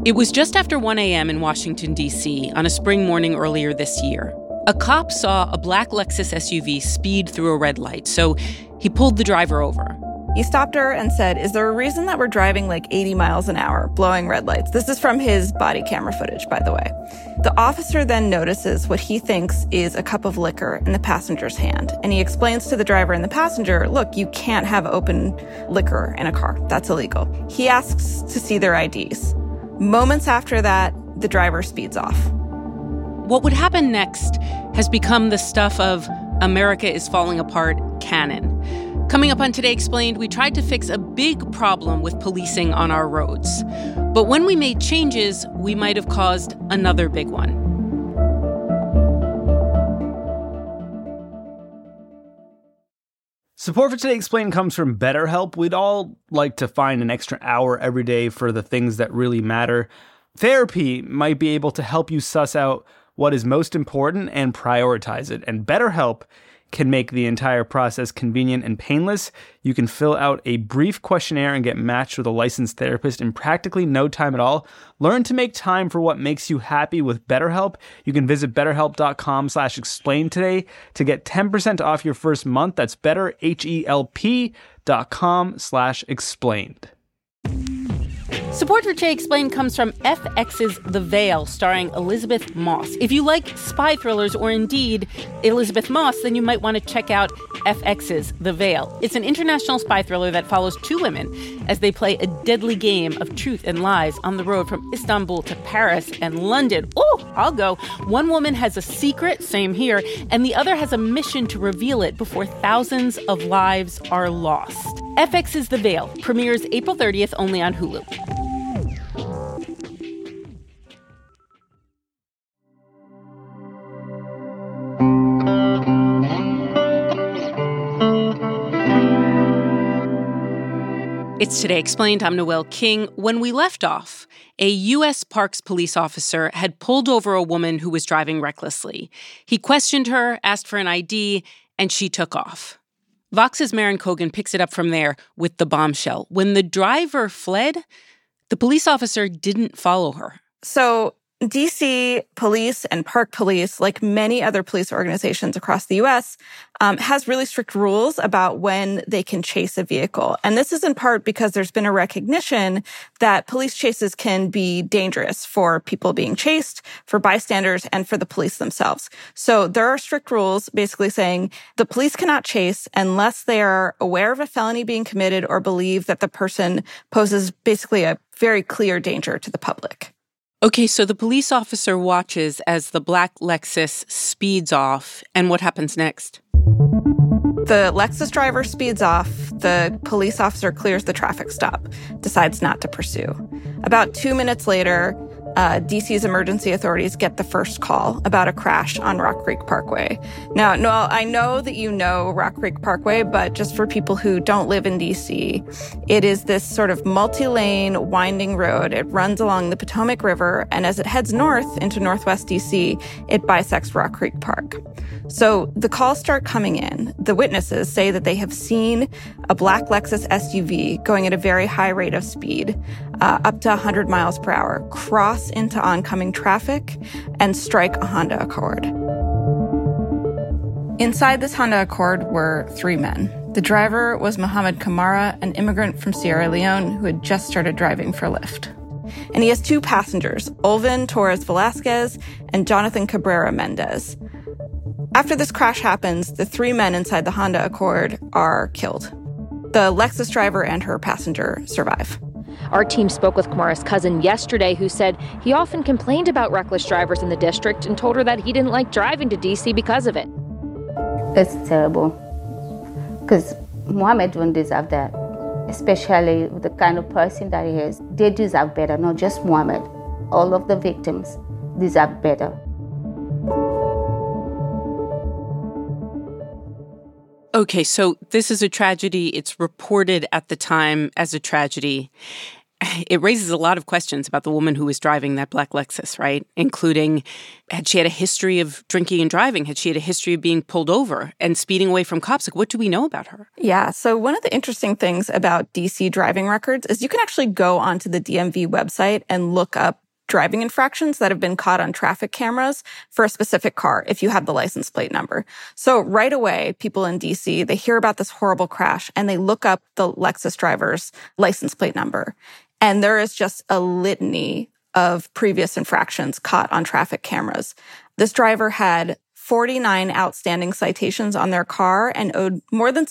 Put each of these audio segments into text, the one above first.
It was just after 1 a.m. in Washington, D.C. on a spring morning earlier this year. A cop saw a black Lexus SUV speed through a red light, so he pulled the driver over. He stopped her and said, "Is there a reason that we're driving like 80 miles an hour, blowing red lights?" This is from his body camera footage, by the way. The officer then notices what he thinks is a cup of liquor in the passenger's hand. And he explains to the driver and the passenger, look, you can't have open liquor in a car. That's illegal. He asks to see their IDs. Moments after that, the driver speeds off. What would happen next has become the stuff of America is falling apart canon. Coming up on Today Explained, we tried to fix a big problem with policing on our roads. But when we made changes, we might have caused another big one. Support for Today Explained comes from BetterHelp. We'd all like to find an extra hour every day for the things that really matter. Therapy might be able to help you suss out what is most important and prioritize it. And BetterHelp can make the entire process convenient and painless. You can fill out a brief questionnaire and get matched with a licensed therapist in practically no time at all. Learn to make time for what makes you happy with BetterHelp. You can visit betterhelp.com /explain today to get 10% off your first month. That's betterhelp.com /explained. Support for Today Explained comes from FX's The Veil, starring Elizabeth Moss. If you like spy thrillers or indeed Elizabeth Moss, then you might want to check out FX's The Veil. It's an international spy thriller that follows two women as they play a deadly game of truth and lies on the road from Istanbul to Paris and London. Oh, I'll go. One woman has a secret, same here, and the other has a mission to reveal it before thousands of lives are lost. FX's The Veil premieres April 30th only on Hulu. It's Today Explained. I'm Noelle King. When we left off, a U.S. Parks police officer had pulled over a woman who was driving recklessly. He questioned her, asked for an ID, and she took off. Vox's Maren Cogan picks it up from there with the bombshell. When the driver fled, the police officer didn't follow her. So D.C. police and park police, like many other police organizations across the U.S., has really strict rules about when they can chase a vehicle. And this is in part because there's been a recognition that police chases can be dangerous for people being chased, for bystanders, and for the police themselves. So there are strict rules basically saying the police cannot chase unless they are aware of a felony being committed or believe that the person poses basically a very clear danger to the public. Okay, so the police officer watches as the black Lexus speeds off, and what happens next? The Lexus driver speeds off. The police officer clears the traffic stop, decides not to pursue. About 2 minutes later, DC's emergency authorities get the first call about a crash on Rock Creek Parkway. Now, Noelle, I know that you know Rock Creek Parkway, but just for people who don't live in DC, it is this sort of multi-lane winding road. It runs along the Potomac River, and as it heads north into northwest DC, it bisects Rock Creek Park. So the calls start coming in. The witnesses say that they have seen a black Lexus SUV going at a very high rate of speed, up to 100 miles per hour, cross into oncoming traffic and strike a Honda Accord. Inside this Honda Accord were 3 men. The driver was Mohamed Kamara, an immigrant from Sierra Leone who had just started driving for Lyft. And he has 2 passengers, Olvin Torres Velasquez and Jonathan Cabrera Mendez. After this crash happens, the 3 men inside the Honda Accord are killed. The Lexus driver and her passenger survive. Our team spoke with Kamara's cousin yesterday, who said he often complained about reckless drivers in the district and told her that he didn't like driving to D.C. because of it. It's terrible, because Mohammed wouldn't deserve that, especially the kind of person that he is. They deserve better, not just Mohammed. All of the victims deserve better. Okay, so this is a tragedy. It's reported at the time as a tragedy. It raises a lot of questions about the woman who was driving that black Lexus, right? Including, had she had a history of drinking and driving? Had she had a history of being pulled over and speeding away from cops? Like, what do we know about her? Yeah, so one of the interesting things about DC driving records is you can actually go onto the DMV website and look up driving infractions that have been caught on traffic cameras for a specific car if you have the license plate number. So right away, people in DC, they hear about this horrible crash and they look up the Lexus driver's license plate number. And there is just a litany of previous infractions caught on traffic cameras. This driver had 49 outstanding citations on their car and owed more than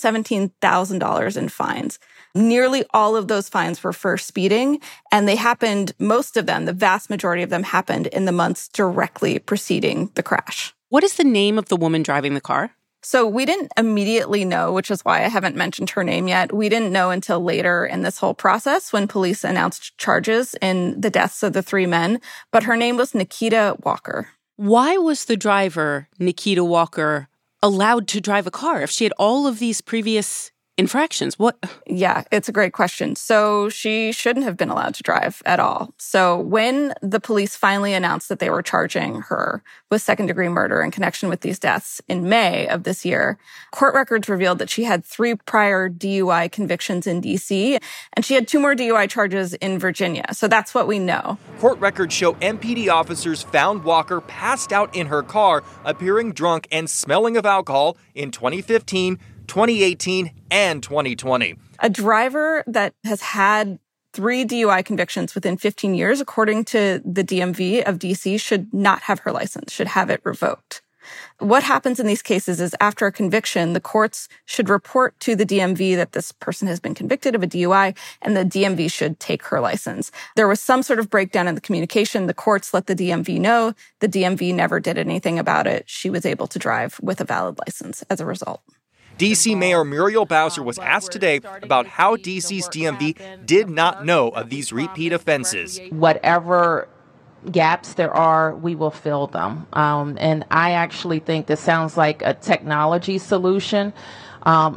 $17,000 in fines. Nearly all of those fines were for speeding, and they happened, most of them, the vast majority of them happened in the months directly preceding the crash. What is the name of the woman driving the car? So we didn't immediately know, which is why I haven't mentioned her name yet. We didn't know until later in this whole process when police announced charges in the deaths of the 3 men, but her name was Nikita Walker. Why was the driver, Nikita Walker, allowed to drive a car if she had all of these previous infractions? What? Yeah, it's a great question. So she shouldn't have been allowed to drive at all. So when the police finally announced that they were charging her with second-degree murder in connection with these deaths in May of this year, court records revealed that she had 3 prior DUI convictions in D.C., and she had 2 more DUI charges in Virginia. So that's what we know. Court records show MPD officers found Walker passed out in her car, appearing drunk and smelling of alcohol in 2015, 2018, and 2020. A driver that has had 3 DUI convictions within 15 years, according to the DMV of DC, should not have her license, should have it revoked. What happens in these cases is after a conviction, the courts should report to the DMV that this person has been convicted of a DUI, and the DMV should take her license. There was some sort of breakdown in the communication. The courts let the DMV know. The DMV never did anything about it. She was able to drive with a valid license as a result. D.C. Mayor Muriel Bowser was asked today about how D.C.'s DMV did not know of these repeat offenses. Whatever gaps there are, we will fill them. And I actually think this sounds like a technology solution and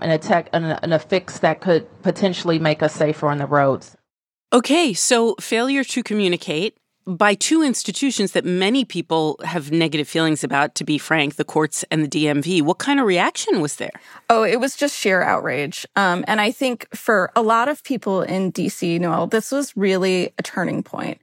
a fix that could potentially make us safer on the roads. Okay, so failure to communicate by 2 institutions that many people have negative feelings about, to be frank, the courts and the DMV. What kind of reaction was there? Oh, it was just sheer outrage. And I think for a lot of people in D.C., Noel, this was really a turning point.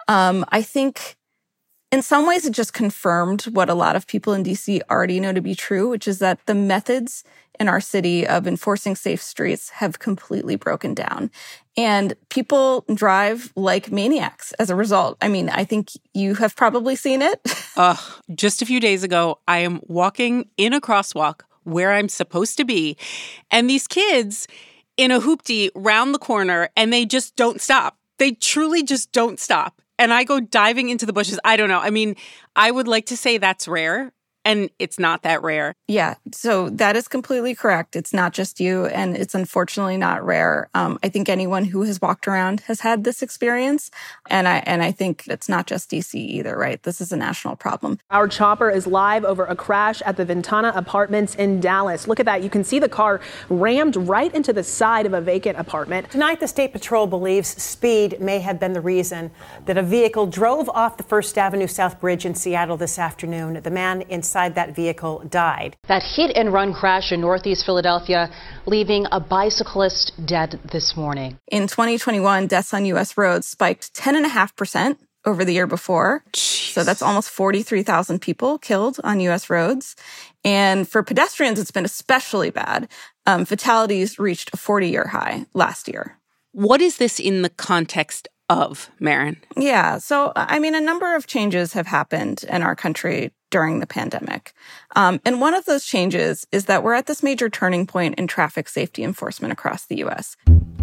I think in some ways it just confirmed what a lot of people in D.C. already know to be true, which is that the methods in our city of enforcing safe streets have completely broken down. And people drive like maniacs as a result. I mean, I think you have probably seen it. Just a few days ago, I am walking in a crosswalk where I'm supposed to be, and these kids in a hoopty round the corner, and they just don't stop. They truly just don't stop. And I go diving into the bushes. I don't know. I mean, I would like to say that's rare, and it's not that rare. Yeah, so that is completely correct. It's not just you, and it's unfortunately not rare. I think anyone who has walked around has had this experience, and I think it's not just DC either, right? This is a national problem. Our chopper is live over a crash at the Ventana Apartments in Dallas. Look at that. You can see the car rammed right into the side of a vacant apartment. Tonight, the State Patrol believes speed may have been the reason that a vehicle drove off the First Avenue South Bridge in Seattle this afternoon. The man inside that vehicle died. That hit-and-run crash in Northeast Philadelphia, leaving a bicyclist dead this morning. In 2021, deaths on U.S. roads spiked 10.5% over the year before. Jeez. So that's almost 43,000 people killed on U.S. roads. And for pedestrians, it's been especially bad. Fatalities reached a 40-year high last year. What is this in the context of, Maren? Yeah, so, I mean, a number of changes have happened in our country during the pandemic. And one of those changes is that we're at this major turning point in traffic safety enforcement across the U.S.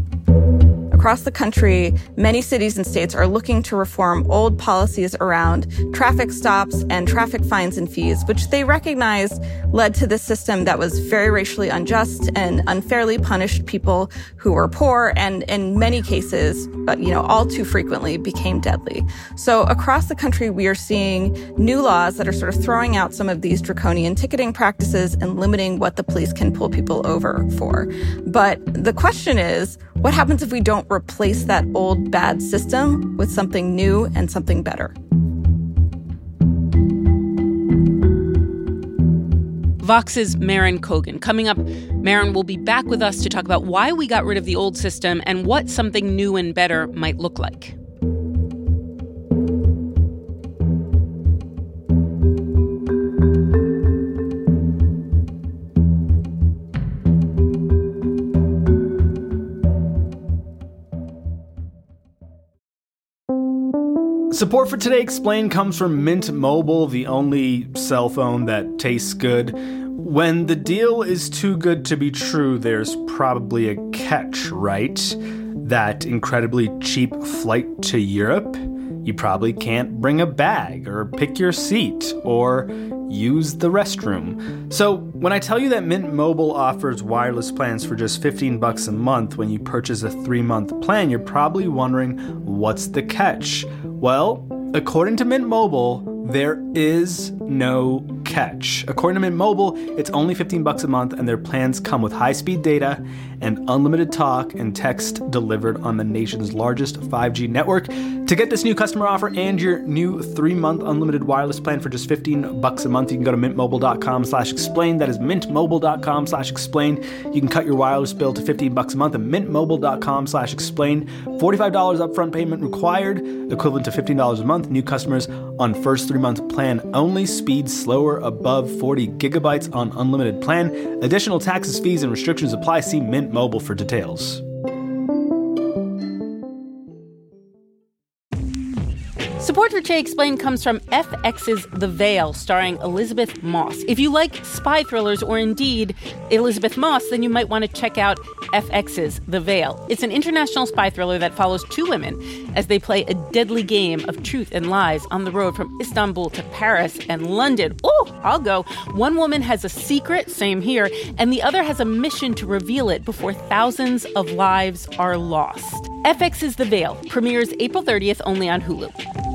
Across the country, many cities and states are looking to reform old policies around traffic stops and traffic fines and fees, which they recognize led to this system that was very racially unjust and unfairly punished people who were poor and in many cases, all too frequently became deadly. So across the country, we are seeing new laws that are sort of throwing out some of these draconian ticketing practices and limiting what the police can pull people over for. But the question is, what happens if we don't replace that old bad system with something new and something better. Vox's Maren Kogan. Coming up, Maren will be back with us to talk about why we got rid of the old system and what something new and better might look like. Support for Today Explained comes from Mint Mobile, the only cell phone that tastes good. When the deal is too good to be true, there's probably a catch, right? That incredibly cheap flight to Europe? You probably can't bring a bag or pick your seat or use the restroom. So when I tell you that Mint Mobile offers wireless plans for just $15 a month when you purchase a 3-month plan, you're probably wondering, what's the catch? Well, according to Mint Mobile, there is no catch. According to Mint Mobile, it's only $15 a month, and their plans come with high-speed data and unlimited talk and text delivered on the nation's largest 5G network. To get this new customer offer and your new 3-month unlimited wireless plan for just $15 a month, you can go to mintmobile.com/explain. That is mintmobile.com/explain. You can cut your wireless bill to $15 a month at mintmobile.com/explain. $45 upfront payment required, equivalent to $15 a month. New customers on first 3-month plan only. Speed slower above 40 gigabytes on unlimited plan. Additional taxes, fees, and restrictions apply. See Mint Mobile for details. Support for Today Explained comes from FX's The Veil, starring Elizabeth Moss. If you like spy thrillers or indeed Elizabeth Moss, then you might want to check out FX's The Veil. It's an international spy thriller that follows 2 women as they play a deadly game of truth and lies on the road from Istanbul to Paris and London. Oh, I'll go. One woman has a secret, same here, and the other has a mission to reveal it before thousands of lives are lost. FX's The Veil premieres April 30th only on Hulu.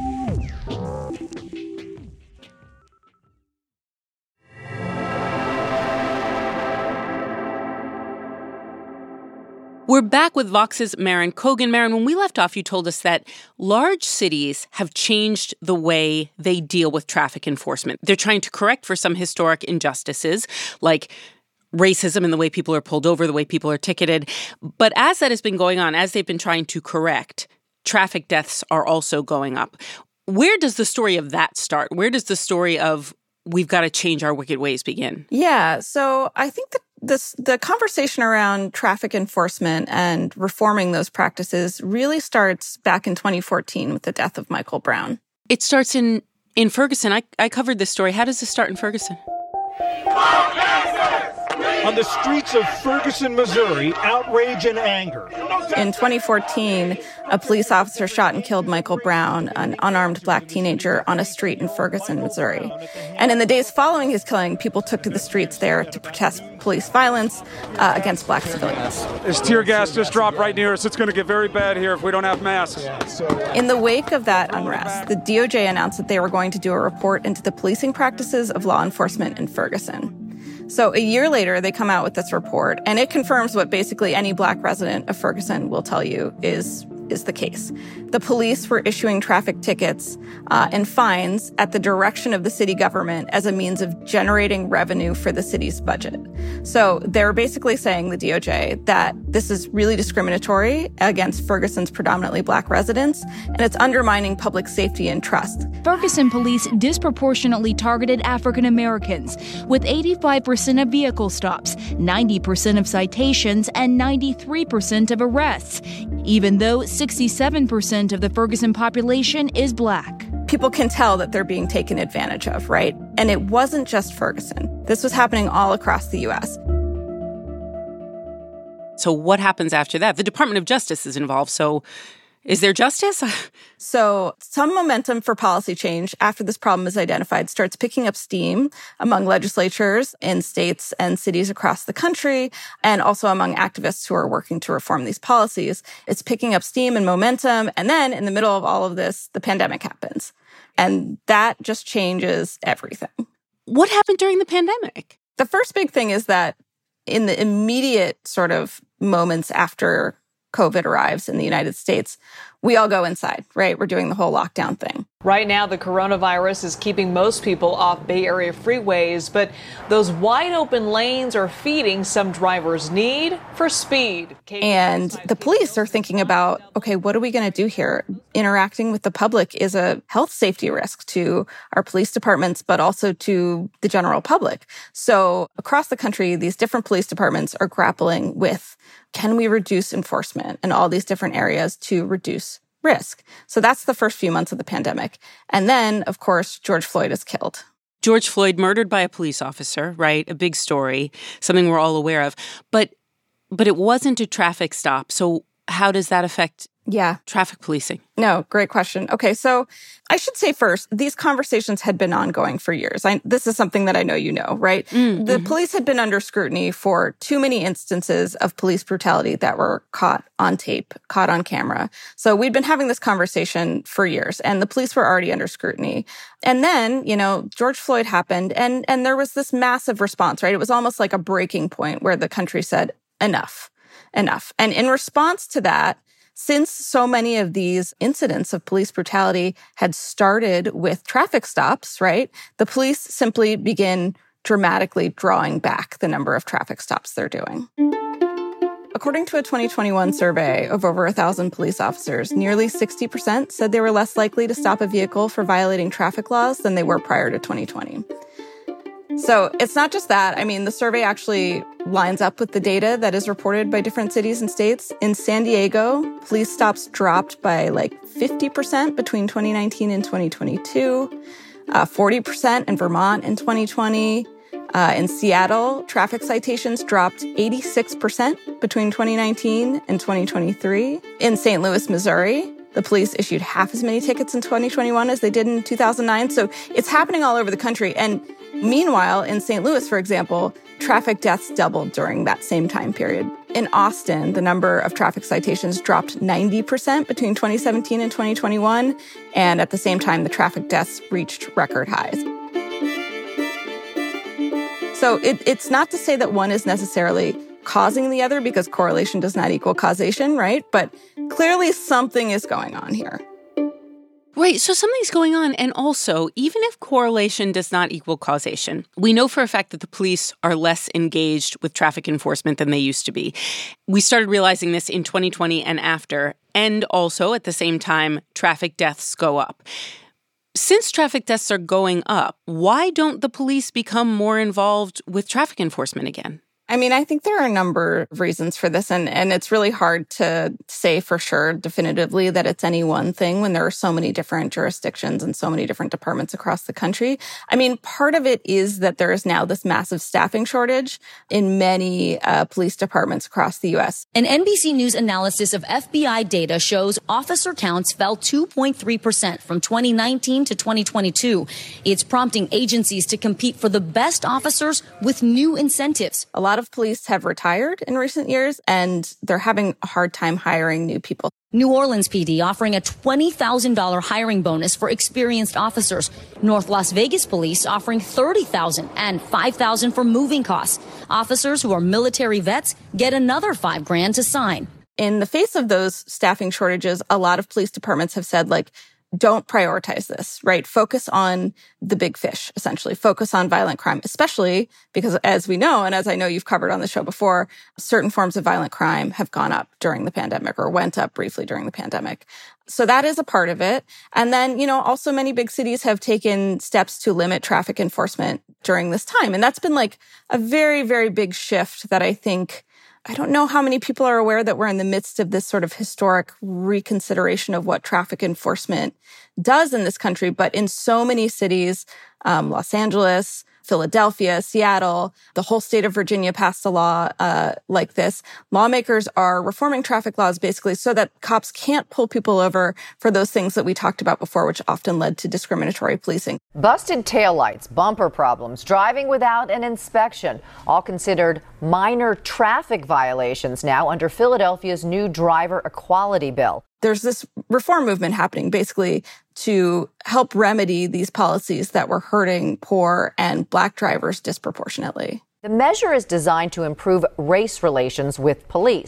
We're back with Vox's Maren Kogan. Maren, when we left off, you told us that large cities have changed the way they deal with traffic enforcement. They're trying to correct for some historic injustices, like racism and the way people are pulled over, the way people are ticketed. But as that has been going on, as they've been trying to correct, traffic deaths are also going up. Where does the story of that start? Where does the story of we've got to change our wicked ways begin? Yeah, so I think that the conversation around traffic enforcement and reforming those practices really starts back in 2014 with the death of Michael Brown. It starts in Ferguson. I covered this story. How does this start in Ferguson? On the streets of Ferguson, Missouri, outrage and anger. In 2014, a police officer shot and killed Michael Brown, an unarmed black teenager, on a street in Ferguson, Missouri. And in the days following his killing, people took to the streets there to protest police violence against black civilians. There's tear gas just dropped right near us. It's going to get very bad here if we don't have masks. In the wake of that unrest, the DOJ announced that they were going to do a report into the policing practices of law enforcement in Ferguson. So a year later, they come out with this report, and it confirms what basically any black resident of Ferguson will tell you is the case. The police were issuing traffic tickets and fines at the direction of the city government as a means of generating revenue for the city's budget. So they're basically saying, the DOJ, that this is really discriminatory against Ferguson's predominantly black residents, and it's undermining public safety and trust. Ferguson police disproportionately targeted African Americans, with 85% of vehicle stops, 90% of citations, and 93% of arrests, even though 67% of the Ferguson population is black. People can tell that they're being taken advantage of, right? And it wasn't just Ferguson. This was happening all across the U.S. So what happens after that? The Department of Justice is involved, so is there justice? So some momentum for policy change after this problem is identified starts picking up steam among legislatures in states and cities across the country, and also among activists who are working to reform these policies. It's picking up steam and momentum. And then in the middle of all of this, the pandemic happens. And that just changes everything. What happened during the pandemic? The first big thing is that in the immediate sort of moments after COVID arrives in the United States, we all go inside, right? We're doing the whole lockdown thing. Right now, the coronavirus is keeping most people off Bay Area freeways, but those wide open lanes are feeding some drivers' need for speed. And the police are thinking about, okay, what are we going to do here? Interacting with the public is a health safety risk to our police departments, but also to the general public. So across the country, these different police departments are grappling with, can we reduce enforcement in all these different areas to reduce risk? So that's the first few months of the pandemic. And then, of course, George Floyd is killed. George Floyd murdered by a police officer, right? A big story, something we're all aware of. But it wasn't a traffic stop. So how does that affect traffic policing? No, great question. Okay, so I should say first, these conversations had been ongoing for years. This is something that I know you know, right? The police had been under scrutiny for too many instances of police brutality that were caught on tape, caught on camera. So we'd been having this conversation for years, and the police were already under scrutiny. And then, George Floyd happened, and there was this massive response, right? It was almost like a breaking point where the country said, enough. And in response to that, since so many of these incidents of police brutality had started with traffic stops, right, the police simply begin dramatically drawing back the number of traffic stops they're doing. According to a 2021 survey of over 1,000 police officers, nearly 60% said they were less likely to stop a vehicle for violating traffic laws than they were prior to 2020. So it's not just that. The survey actually lines up with the data that is reported by different cities and states. In San Diego, police stops dropped by 50% between 2019 and 2022, 40% in Vermont in 2020. In Seattle, traffic citations dropped 86% between 2019 and 2023. In St. Louis, Missouri, the police issued half as many tickets in 2021 as they did in 2009. So it's happening all over the country. And meanwhile, in St. Louis, for example, traffic deaths doubled during that same time period. In Austin, the number of traffic citations dropped 90% between 2017 and 2021. And at the same time, the traffic deaths reached record highs. So it's not to say that one is necessarily causing the other, because correlation does not equal causation, right? But clearly something is going on here. Right, so something's going on. And also, even if correlation does not equal causation, we know for a fact that the police are less engaged with traffic enforcement than they used to be. We started realizing this in 2020 and after. And also, at the same time, traffic deaths go up. Since traffic deaths are going up, why don't the police become more involved with traffic enforcement again? I think there are a number of reasons for this, and it's really hard to say for sure definitively that it's any one thing when there are so many different jurisdictions and so many different departments across the country. Part of it is that there is now this massive staffing shortage in many police departments across the U.S. An NBC News analysis of FBI data shows officer counts fell 2.3% from 2019 to 2022. It's prompting agencies to compete for the best officers with new incentives. A lot of police have retired in recent years, and they're having a hard time hiring new people. New Orleans PD offering a $20,000 hiring bonus for experienced officers. North Las Vegas Police offering $30,000 and $5,000 for moving costs. Officers who are military vets get another $5,000 to sign. In the face of those staffing shortages, a lot of police departments have said, don't prioritize this, right? Focus on the big fish, essentially. Focus on violent crime, especially because, as we know, and as I know you've covered on the show before, certain forms of violent crime have gone up during the pandemic or went up briefly during the pandemic. So that is a part of it. And then, also many big cities have taken steps to limit traffic enforcement during this time. And that's been a very, very big shift that I don't know how many people are aware that we're in the midst of this sort of historic reconsideration of what traffic enforcement does in this country. But in so many cities, Los Angeles, Philadelphia, Seattle, the whole state of Virginia passed a law like this. Lawmakers are reforming traffic laws basically so that cops can't pull people over for those things that we talked about before, which often led to discriminatory policing. Busted taillights, bumper problems, driving without an inspection, all considered minor traffic violations now under Philadelphia's new driver equality bill. There's this reform movement happening basically to help remedy these policies that were hurting poor and Black drivers disproportionately. The measure is designed to improve race relations with police.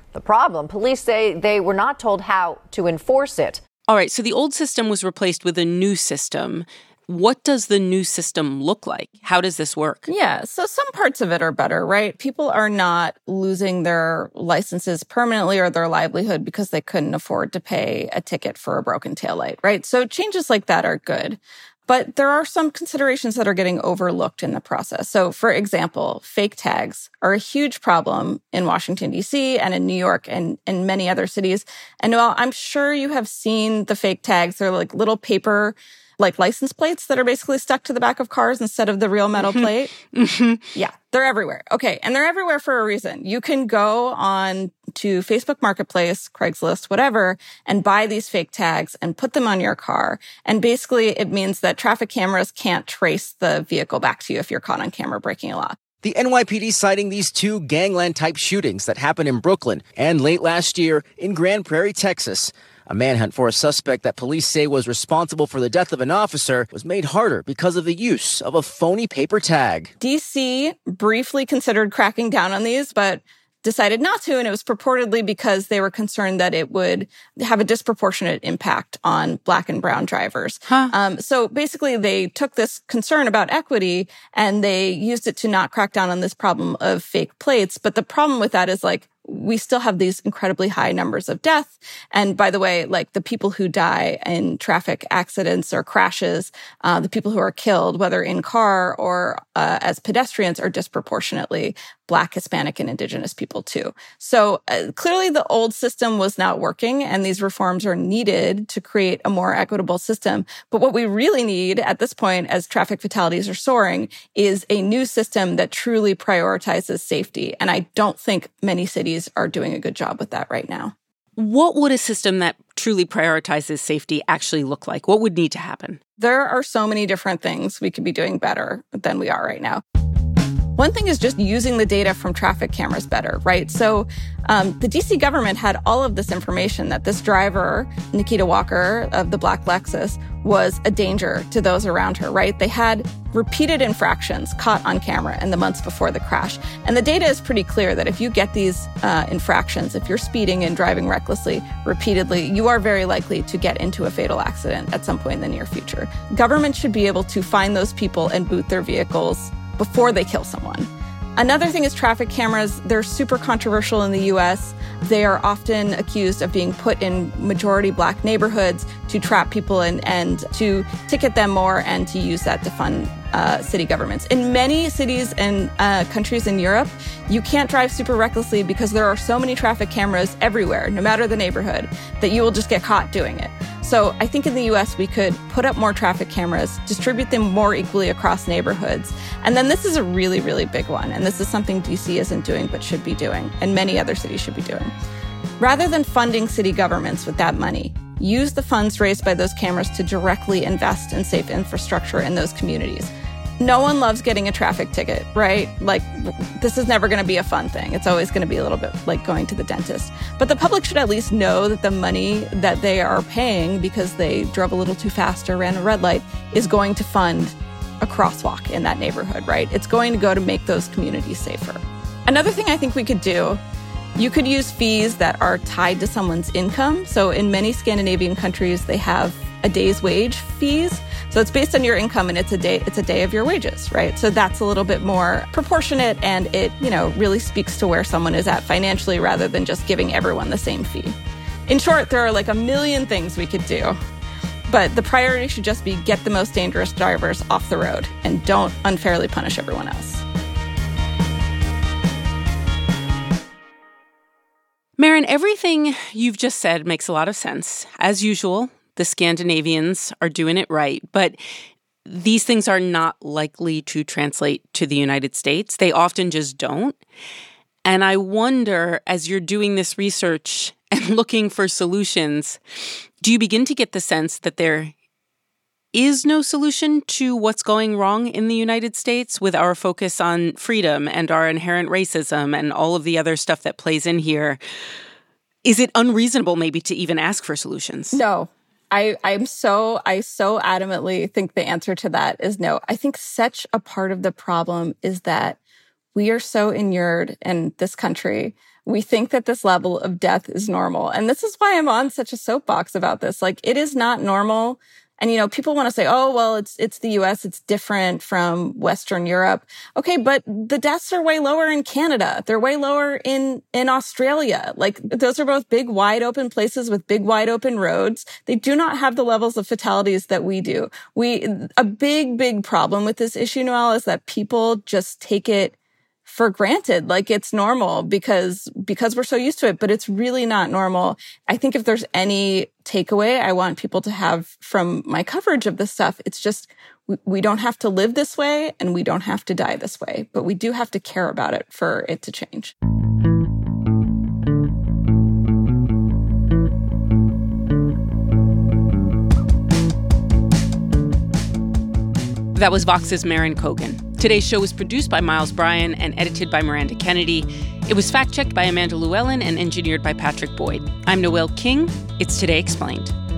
The problem, police say they were not told how to enforce it. All right, so the old system was replaced with a new system. What does the new system look like? How does this work? Yeah, so some parts of it are better, right? People are not losing their licenses permanently or their livelihood because they couldn't afford to pay a ticket for a broken taillight, right? So changes like that are good. But there are some considerations that are getting overlooked in the process. So, for example, fake tags are a huge problem in Washington, D.C. and in New York and in many other cities. And while I'm sure you have seen the fake tags, they're like little paper like license plates that are basically stuck to the back of cars instead of the real metal plate. Yeah, they're everywhere. Okay, and they're everywhere for a reason. You can go on to Facebook Marketplace, Craigslist, whatever, and buy these fake tags and put them on your car. And basically, it means that traffic cameras can't trace the vehicle back to you if you're caught on camera breaking a law. The NYPD citing these two gangland-type shootings that happened in Brooklyn and late last year in Grand Prairie, Texas. A manhunt for a suspect that police say was responsible for the death of an officer was made harder because of the use of a phony paper tag. DC briefly considered cracking down on these, but decided not to, and it was purportedly because they were concerned that it would have a disproportionate impact on Black and brown drivers. So basically, they took this concern about equity and they used it to not crack down on this problem of fake plates. But the problem with that is, like, we still have these incredibly high numbers of death. And by the way, like, the people who die in traffic accidents or crashes, the people who are killed, whether in car or as pedestrians, are disproportionately Black, Hispanic, and Indigenous people too. So clearly the old system was not working, and these reforms are needed to create a more equitable system. But what we really need at this point, as traffic fatalities are soaring, is a new system that truly prioritizes safety. And I don't think many cities are doing a good job with that right now. What would a system that truly prioritizes safety actually look like? What would need to happen? There are so many different things we could be doing better than we are right now. One thing is just using the data from traffic cameras better, right? So the DC government had all of this information that this driver, Nikita Walker of the black Lexus, was a danger to those around her, right? They had repeated infractions caught on camera in the months before the crash. And the data is pretty clear that if you get these infractions, if you're speeding and driving recklessly repeatedly, you are very likely to get into a fatal accident at some point in the near future. Government should be able to find those people and boot their vehicles before they kill someone. Another thing is traffic cameras. They're super controversial in the U.S. They are often accused of being put in majority Black neighborhoods to trap people and to ticket them more and to use that to fund city governments. In many cities and countries in Europe, you can't drive super recklessly because there are so many traffic cameras everywhere, no matter the neighborhood, that you will just get caught doing it. So I think in the U.S. we could put up more traffic cameras, distribute them more equally across neighborhoods. And then this is a really, really big one. And this is something D.C. isn't doing but should be doing, and many other cities should be doing. Rather than funding city governments with that money, use the funds raised by those cameras to directly invest in safe infrastructure in those communities. No one loves getting a traffic ticket, right? Like, this is never going to be a fun thing. It's always going to be a little bit like going to the dentist. But the public should at least know that the money that they are paying because they drove a little too fast or ran a red light is going to fund a crosswalk in that neighborhood, right? It's going to go to make those communities safer. Another thing I think we could do, you could use fees that are tied to someone's income. So in many Scandinavian countries, they have a day's wage fees. So it's based on your income and it's a day of your wages, right? So that's a little bit more proportionate and it, really speaks to where someone is at financially rather than just giving everyone the same fee. In short, there are like a million things we could do, but the priority should just be get the most dangerous drivers off the road and don't unfairly punish everyone else. Maren, everything you've just said makes a lot of sense. As usual, the Scandinavians are doing it right, but these things are not likely to translate to the United States. They often just don't. And I wonder, as you're doing this research and looking for solutions, do you begin to get the sense that there is no solution to what's going wrong in the United States with our focus on freedom and our inherent racism and all of the other stuff that plays in here? Is it unreasonable maybe to even ask for solutions? No. I so adamantly think the answer to that is no. I think such a part of the problem is that we are so inured in this country We think that this level of death is normal. And this is why I'm on such a soapbox about this. Like, it is not normal. And, you know, people want to say, oh, well, it's the US. It's different from Western Europe. Okay, but the deaths are way lower in Canada. They're way lower in Australia. Like, those are both big, wide open places with big, wide open roads. They do not have the levels of fatalities that we do. A big problem with this issue, Noelle, is that people just take it for granted, like it's normal because we're so used to it, but it's really not normal. I think if there's any takeaway I want people to have from my coverage of this stuff, it's just we don't have to live this way and we don't have to die this way, but we do have to care about it for it to change. That was Vox's Maren Cogan. Today's show was produced by Miles Bryan and edited by Miranda Kennedy. It was fact-checked by Amanda Llewellyn and engineered by Patrick Boyd. I'm Noelle King. It's Today Explained.